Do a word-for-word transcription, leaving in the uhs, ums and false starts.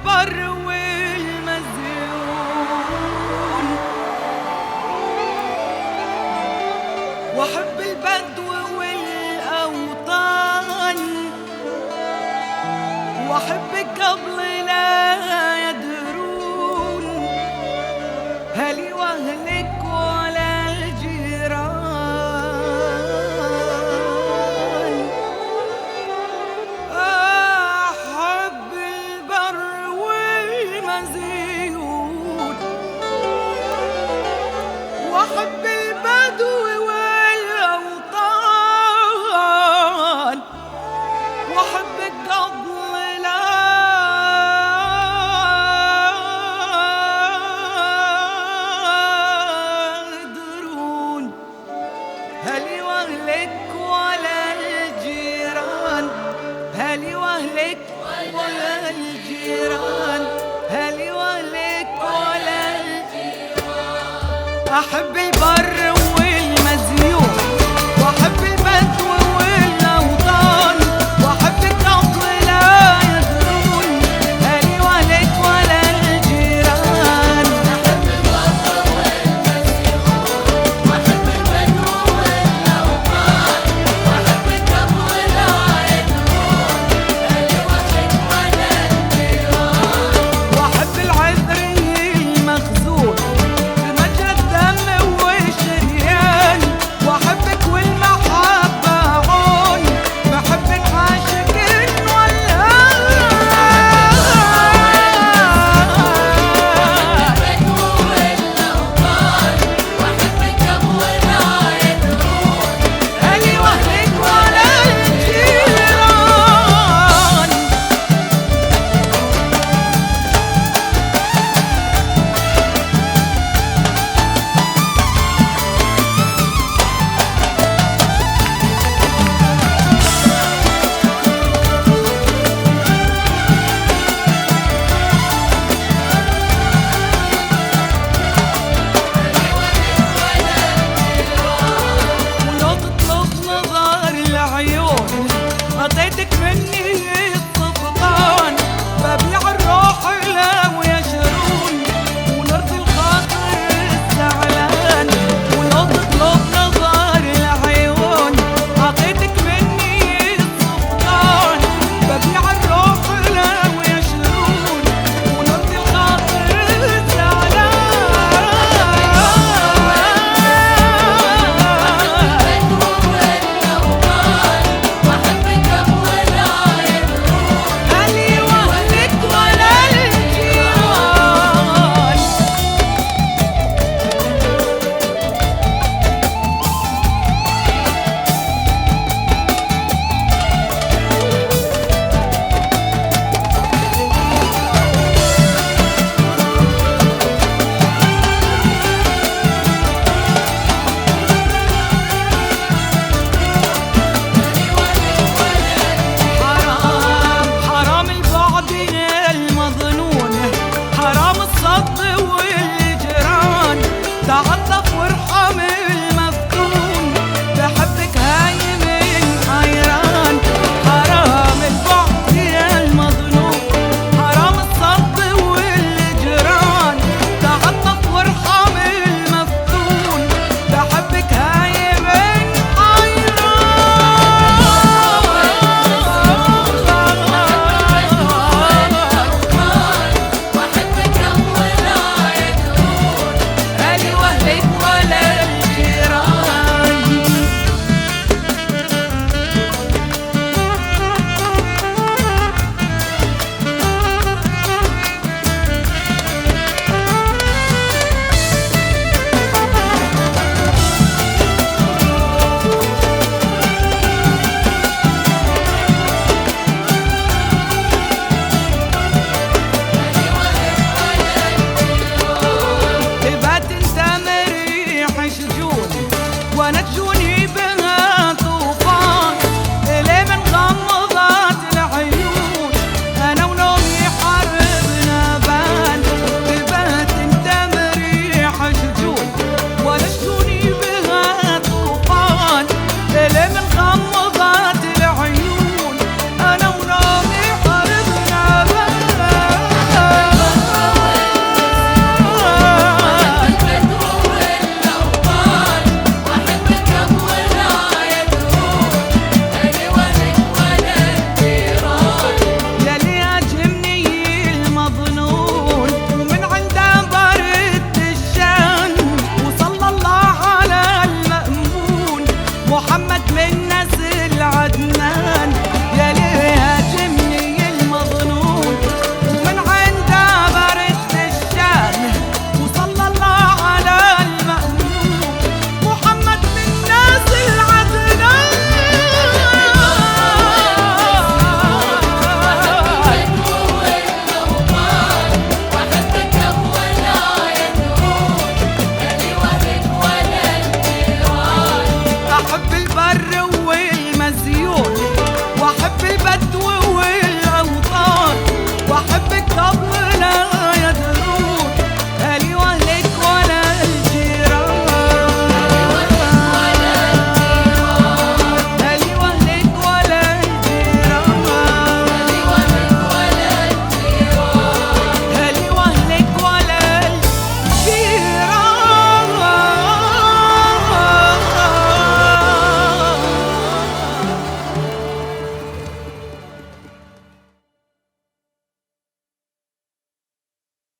البر والمزيون، واحب البدو والاوطان، واحبك قبل لا يدرون هلي واهلك ولا الجيران. احب البر والمزيون، واحب البدو والاوطان، واحبك قبل هلي واهلك ولا الجيران، هلي واهلك ولا الجيران، هلي واهلك ولا الجيران. احب البر والمزيون، واحب البدو والاوطان، واحبك قبل لا يدرون هلي واهلك ولا الجيران. أحب البر والمزيون، وأحب البدو والأوطان، وأحبك قبل لا يدرون هلي واهلك ولا الجيران. واحب العذر المخزون بمجرى الدم والشريان، واحبك والمحبة عون بحب عاشق ولهان. البدو والأوطان، وأحبك قبل لا يدرون هلي واهلك ولا الجيران. ولو تطلب نظر العيون عطيتك مني السلطان، ببيع الروح لو يشرون ونرضي الخاطر الزعلان. ولو تطلب نظر العيون عطيتك مني السلطان، ببيع الروح لو يشرون ونرضي الخاطر الزعلان. البدو والأوطان، وأحبك قبل لا يدرون هلي واهلك ولا الجيران. حرام حرام البعد المظنون، حرام الصد والجيران، تعطف وارحم المفتون بحبك هايم حيران. حرام البعد المظنون، حرام الصد والجيران، تعطف وارحم المفتون بحبك هايم والأوطان، وأحبك قبل لا يدرون هلي واهلك ولا الجيران. تبات انت مريح شجون وانا تجون